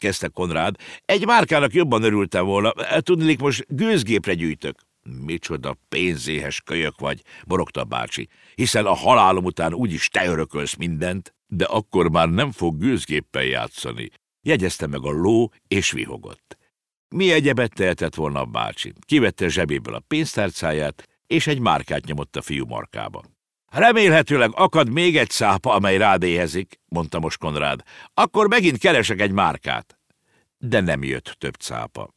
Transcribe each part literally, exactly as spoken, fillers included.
kezdte Konrád. Egy márkának jobban örültem volna. Tudniillik, most gőzgépre gyűjtök. Micsoda pénzéhes kölyök vagy, morogta a bácsi, hiszen a halálom után úgyis te örökölsz mindent, de akkor már nem fog gőzgéppel játszani. Jegyezte meg a ló, és vihogott. Mi egyebet tehetett volna a bácsi? Kivette zsebéből a pénztárcáját, és egy márkát nyomott a fiú markába. Remélhetőleg akad még egy szápa, amely rád éhezik, mondta most Konrád. Akkor megint keresek egy márkát. De nem jött több cápa.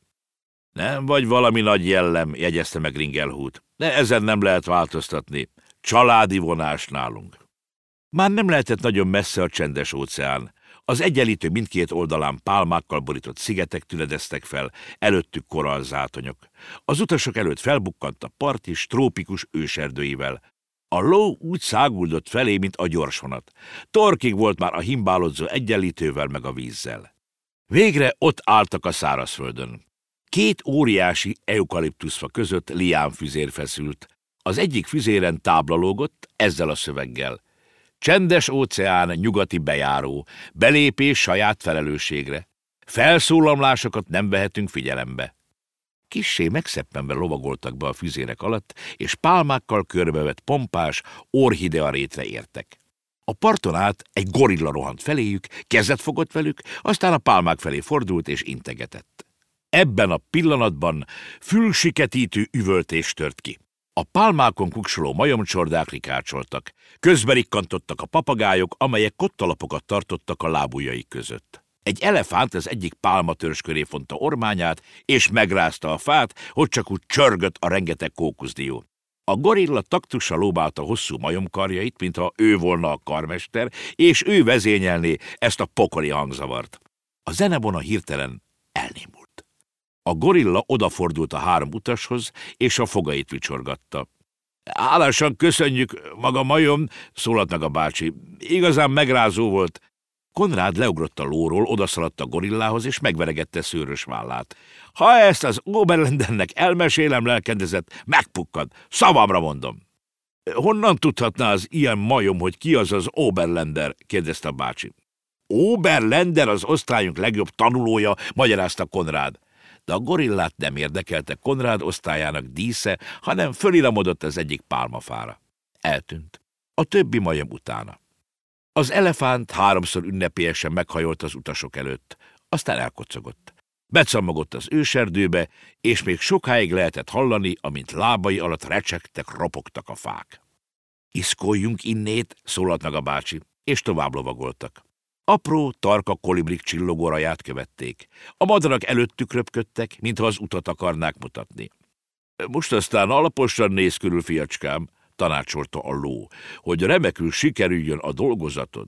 Nem vagy valami nagy jellem, jegyezte meg Ringelhút, de ezen nem lehet változtatni. Családi vonás nálunk. Már nem lehetett nagyon messze a csendes óceán. Az egyenlítő mindkét oldalán pálmákkal borított szigetek tüledeztek fel, előttük korallzátonyok. Az utasok előtt felbukkant a part is trópikus őserdőivel. A ló úgy száguldott felé, mint a gyorsvonat. Torkig volt már a himbálódzó egyenlítővel meg a vízzel. Végre ott álltak a szárazföldön. Két óriási eukaliptuszfa között liánfüzér feszült. Az egyik füzéren tábla lógott, ezzel a szöveggel. Csendes óceán nyugati bejáró, belépés saját felelősségre. Felszólalásokat nem vehetünk figyelembe. Kissé megszeppenve lovagoltak be a füzérek alatt, és pálmákkal körbevett pompás, orhidearétre értek. A parton át egy gorilla rohant feléjük, kezet fogott velük, aztán a pálmák felé fordult és integetett. Ebben a pillanatban fülsiketítő üvöltés tört ki. A pálmákon kuksoló majomcsordák rikácsoltak, közberikkantottak a papagájok, amelyek kottalapokat tartottak a lábujjaik között. Egy elefánt az egyik pálmatörzs köré fonta ormányát, és megrázta a fát, hogy csak úgy csörgött a rengeteg kókuszdió. A gorilla taktussal lóbálta hosszú majomkarjait, mintha ő volna a karmester, és ő vezényelné ezt a pokoli hangzavart. A zenebona hirtelen elnémult. A gorilla odafordult a három utashoz, és a fogait vicsorgatta. Hálásan köszönjük, maga majom, szólalt meg a bácsi. Igazán megrázó volt. Konrád leugrott a lóról, odaszaladt a gorillához, és megveregette szőrös vállát. Ha ezt az Oberlandernek elmesélem, lelkendezett, megpukkad. Szavamra mondom. Honnan tudhatná az ilyen majom, hogy ki az az Oberlander? Kérdezte a bácsi. Oberlander az osztályunk legjobb tanulója, magyarázta Konrád. De a gorillát nem érdekelte Konrád osztályának dísze, hanem föliramodott az egyik pálmafára. Eltűnt. A többi majom utána. Az elefánt háromszor ünnepélyesen meghajolt az utasok előtt, aztán elkocogott. Becammogott az őserdőbe, és még sokáig lehetett hallani, amint lábai alatt recsegtek, ropogtak a fák. Iszkoljunk innét, szólalt meg a bácsi, és tovább lovagoltak. Apró, tarka kolibrik csillogó raját követték. A madarak előttük röpködtek, mintha az utat akarnák mutatni. Most aztán alaposan néz körül, fiacskám, tanácsolta a ló, hogy remekül sikerüljön a dolgozatod.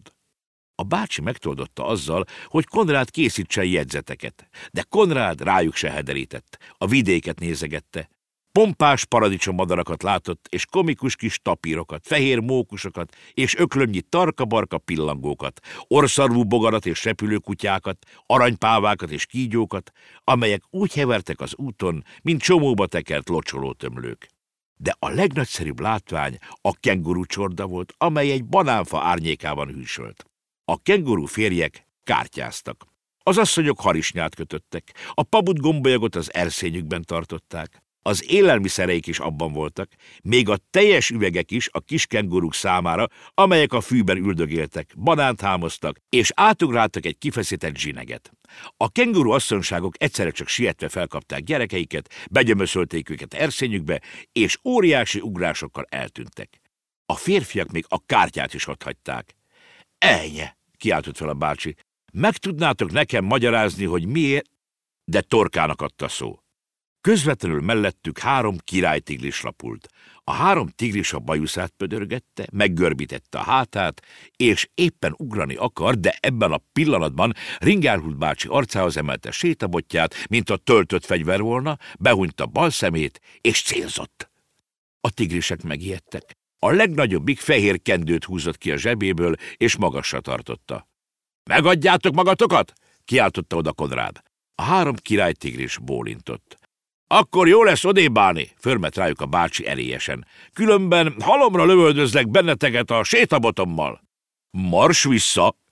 A bácsi megtoldotta azzal, hogy Konrád készítsen jegyzeteket, de Konrád rájuk se hederített, a vidéket nézegette. Pompás paradicsommadaраkat látott, és komikus kis tapírokat, fehér mókusokat, és öklömnyi tarka-barka pillangókat, orszarvú bogarat és repülőkutyákat, aranypávákat és kígyókat, amelyek úgy hevertek az úton, mint csomóba tekert locsolótömlők. De a legnagyszerűbb látvány a kenguru csorda volt, amely egy banánfa árnyékában hűsölt. A kenguru férjek kártyáztak. Az asszonyok harisnyát kötöttek, a pabut gombolyagot az erszényükben tartották. Az élelmiszereik is abban voltak, még a teljes üvegek is a kis kenguruk számára, amelyek a fűben üldögéltek, banánt hámoztak, és átugráltak egy kifeszített zsineget. A kenguru asszonyságok egyszerre csak sietve felkapták gyerekeiket, begyömöszölték őket erszényükbe, és óriási ugrásokkal eltűntek. A férfiak még a kártyát is ott hagyták. Ejnye, kiáltott fel a bácsi, meg tudnátok nekem magyarázni, hogy miért? De torkának adta szó. Közvetlenül mellettük három királytigris lapult. A három tigris a bajuszát pödörgette, meggörbítette a hátát, és éppen ugrani akar, de ebben a pillanatban Ringelhút bácsi arcához emelte sétabotját, mint a töltött fegyver volna, behunyta bal szemét, és célzott. A tigrisek megijedtek. A legnagyobbik fehér kendőt húzott ki a zsebéből, és magasra tartotta. Megadjátok magatokat? Kiáltotta oda Konrád. A három királytigris bólintott. Akkor jó lesz odébb állni, förmet rájuk a bácsi erélyesen. Különben halomra lövöldözlek benneteket a sétabotommal. Mars vissza,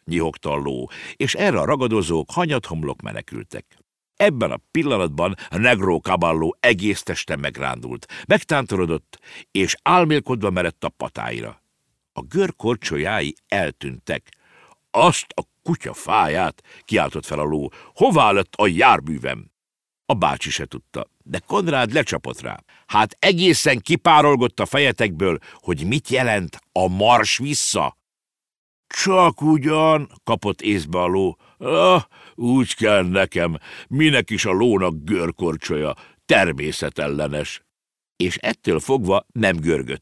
nyihogta a ló, és erre a ragadozók hanyathomlok menekültek. Ebben a pillanatban a Negro Caballo egész teste megrándult, megtántorodott, és álmélkodva merett a patáira. A gör korcsolyái eltűntek. Azt a kutya fáját, kiáltott fel a ló, hová lett a járművem? A bácsi se tudta, de Konrád lecsapott rá. Hát egészen kipárolgott a fejetekből, hogy mit jelent a mars vissza. Csak ugyan, kapott észbe a ló. Ah, úgy kell nekem, minek is a lónak görkorcsolya, természetellenes. És ettől fogva nem görgött.